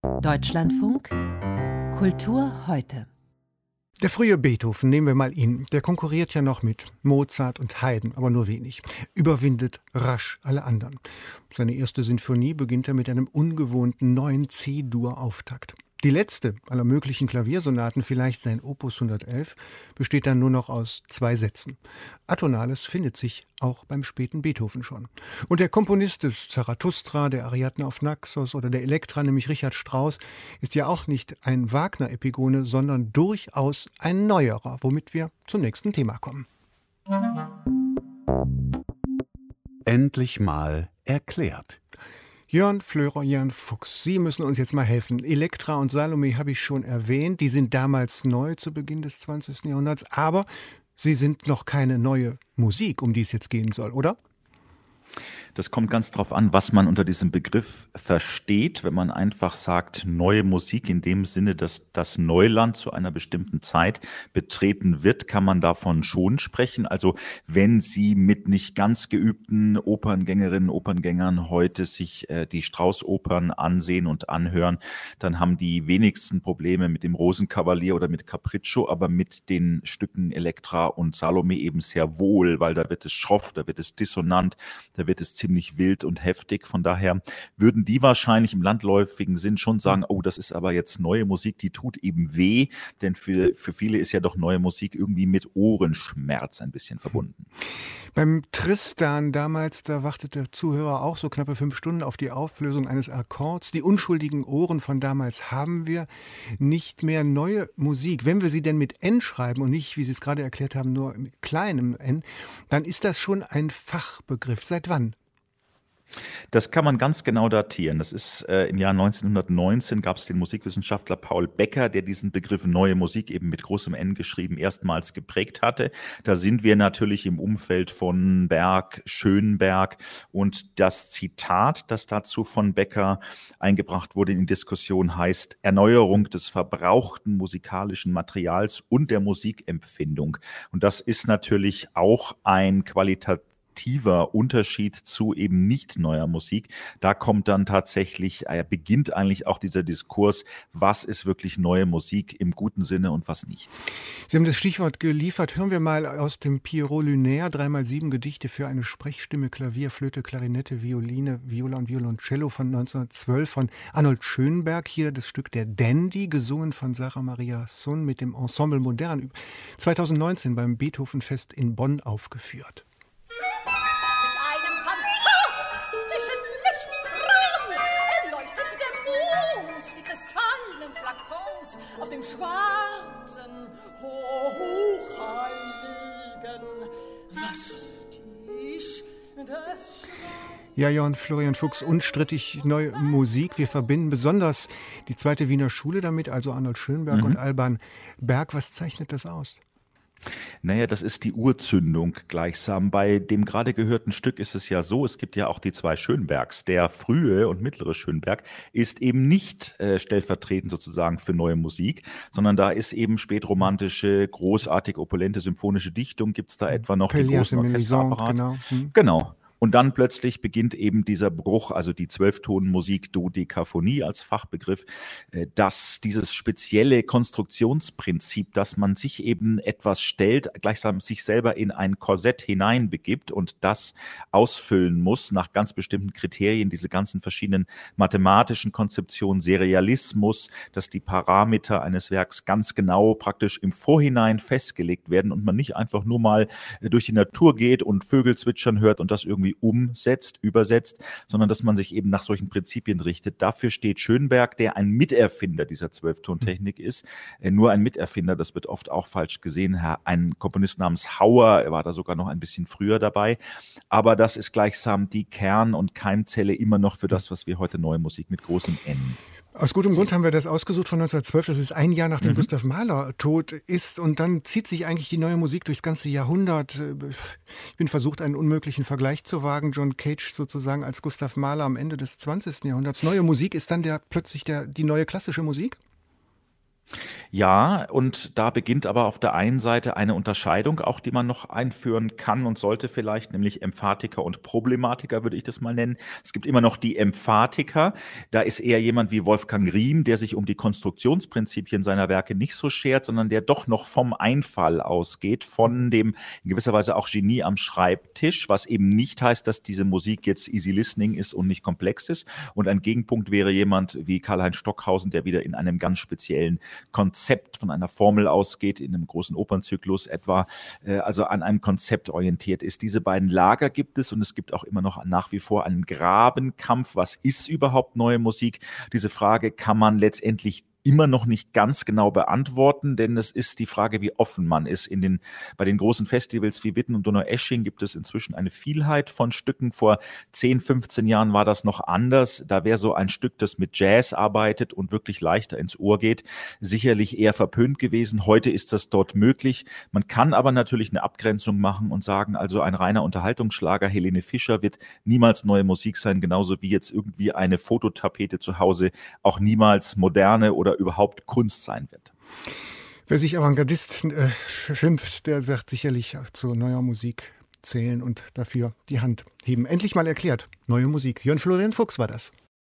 Deutschlandfunk Kultur heute. Der frühe Beethoven, nehmen wir mal ihn, der konkurriert ja noch mit Mozart und Haydn, aber nur wenig. Überwindet rasch alle anderen. Seine erste Sinfonie beginnt er mit einem ungewohnten neuen C-Dur-Auftakt. Die letzte aller möglichen Klaviersonaten, vielleicht sein Opus 111, besteht dann nur noch aus 2 Sätzen. Atonales findet sich auch beim späten Beethoven schon. Und der Komponist des Zarathustra, der Ariadne auf Naxos oder der Elektra, nämlich Richard Strauss, ist ja auch nicht ein Wagner-Epigone, sondern durchaus ein neuerer, womit wir zum nächsten Thema kommen. Endlich mal erklärt. Jörn Florian Fuchs, Sie müssen uns jetzt mal helfen. Elektra und Salome habe ich schon erwähnt. Die sind damals neu zu Beginn des 20. Jahrhunderts. Aber sie sind noch keine neue Musik, um die es jetzt gehen soll, oder? Das kommt ganz drauf an, was man unter diesem Begriff versteht. Wenn man einfach sagt, neue Musik in dem Sinne, dass das Neuland zu einer bestimmten Zeit betreten wird, kann man davon schon sprechen. Also wenn Sie mit nicht ganz geübten Operngängerinnen, Operngängern heute sich die Strauss-Opern ansehen und anhören, dann haben die wenigsten Probleme mit dem Rosenkavalier oder mit Capriccio, aber mit den Stücken Elektra und Salome eben sehr wohl, weil da wird es schroff, da wird es dissonant, da wird es ziemlich wild und heftig. Von daher würden die wahrscheinlich im landläufigen Sinn schon sagen, oh, das ist aber jetzt neue Musik, die tut eben weh, denn für viele ist ja doch neue Musik irgendwie mit Ohrenschmerz ein bisschen verbunden. Beim Tristan damals, da wartete der Zuhörer auch so knappe 5 Stunden auf die Auflösung eines Akkords. Die unschuldigen Ohren von damals haben wir nicht mehr. Neue Musik, wenn wir sie denn mit N schreiben und nicht, wie Sie es gerade erklärt haben, nur mit kleinem N, dann ist das schon ein Fachbegriff. Seit wann? Das kann man ganz genau datieren. Das ist im Jahr 1919 gab es den Musikwissenschaftler Paul Becker, der diesen Begriff neue Musik eben mit großem N geschrieben erstmals geprägt hatte. Da sind wir natürlich im Umfeld von Berg, Schönberg, und das Zitat, das dazu von Becker eingebracht wurde in die Diskussion, heißt Erneuerung des verbrauchten musikalischen Materials und der Musikempfindung. Und das ist natürlich auch ein qualitativer Unterschied zu eben nicht neuer Musik. Da kommt dann tatsächlich, beginnt eigentlich auch dieser Diskurs, was ist wirklich neue Musik im guten Sinne und was nicht. Sie haben das Stichwort geliefert. Hören wir mal aus dem Pierrot Lunaire, 3x7 Gedichte für eine Sprechstimme, Klavier, Flöte, Klarinette, Violine, Viola und Violoncello von 1912 von Arnold Schönberg. Hier das Stück Der Dandy, gesungen von Sarah Maria Sun mit dem Ensemble Modern, 2019 beim Beethovenfest in Bonn aufgeführt. Auf dem schwarzen Hochheiligen, was dich das Ja, Jörn Florian Fuchs, unstrittig neue Musik. Wir verbinden besonders die zweite Wiener Schule damit, also Arnold Schönberg und Alban Berg. Was zeichnet das aus? Naja, das ist die Urzündung gleichsam. Bei dem gerade gehörten Stück ist es ja so, es gibt ja auch die 2 Schönbergs. Der frühe und mittlere Schönberg ist eben nicht stellvertretend sozusagen für neue Musik, sondern da ist eben spätromantische, großartig opulente symphonische Dichtung, gibt es da etwa noch die großen Orchesterapparate. Genau. Genau. Und dann plötzlich beginnt eben dieser Bruch, also die 12-Tonen-Musik, Dodekaphonie als Fachbegriff, dass dieses spezielle Konstruktionsprinzip, dass man sich eben etwas stellt, gleichsam sich selber in ein Korsett hineinbegibt und das ausfüllen muss nach ganz bestimmten Kriterien, diese ganzen verschiedenen mathematischen Konzeptionen, Serialismus, dass die Parameter eines Werks ganz genau praktisch im Vorhinein festgelegt werden und man nicht einfach nur mal durch die Natur geht und Vögel zwitschern hört und das irgendwie umsetzt, übersetzt, sondern dass man sich eben nach solchen Prinzipien richtet. Dafür steht Schönberg, der ein Miterfinder dieser 12-Tontechnik ist. Nur ein Miterfinder, das wird oft auch falsch gesehen. Ein Komponist namens Hauer, er war da sogar noch ein bisschen früher dabei. Aber das ist gleichsam die Kern- und Keimzelle immer noch für das, was wir heute neue Musik mit großem N. Aus gutem Grund haben wir das ausgesucht von 1912. Das ist ein Jahr nachdem Gustav Mahler tot ist. Und dann zieht sich eigentlich die neue Musik durchs ganze Jahrhundert. Ich bin versucht, einen unmöglichen Vergleich zu wagen. John Cage sozusagen als Gustav Mahler am Ende des 20. Jahrhunderts. Neue Musik ist dann plötzlich die neue klassische Musik? Ja, und da beginnt aber auf der einen Seite eine Unterscheidung, auch die man noch einführen kann und sollte vielleicht, nämlich Emphatiker und Problematiker, würde ich das mal nennen. Es gibt immer noch die Emphatiker. Da ist eher jemand wie Wolfgang Riem, der sich um die Konstruktionsprinzipien seiner Werke nicht so schert, sondern der doch noch vom Einfall ausgeht, von dem in gewisser Weise auch Genie am Schreibtisch, was eben nicht heißt, dass diese Musik jetzt easy listening ist und nicht komplex ist. Und ein Gegenpunkt wäre jemand wie Karlheinz Stockhausen, der wieder in einem ganz speziellen Konzept von einer Formel ausgeht, in einem großen Opernzyklus etwa, also an einem Konzept orientiert ist. Diese beiden Lager gibt es und es gibt auch immer noch nach wie vor einen Grabenkampf. Was ist überhaupt neue Musik? Diese Frage kann man letztendlich immer noch nicht ganz genau beantworten, denn es ist die Frage, wie offen man ist. Bei den großen Festivals wie Witten und Donaueschingen gibt es inzwischen eine Vielheit von Stücken. Vor 10, 15 Jahren war das noch anders. Da wäre so ein Stück, das mit Jazz arbeitet und wirklich leichter ins Ohr geht, sicherlich eher verpönt gewesen. Heute ist das dort möglich. Man kann aber natürlich eine Abgrenzung machen und sagen, also ein reiner Unterhaltungsschlager, Helene Fischer, wird niemals neue Musik sein, genauso wie jetzt irgendwie eine Fototapete zu Hause auch niemals moderne oder überhaupt Kunst sein wird. Wer sich Avantgardist schimpft, der wird sicherlich zu neuer Musik zählen und dafür die Hand heben. Endlich mal erklärt. Neue Musik. Jörn Florian Fuchs war das.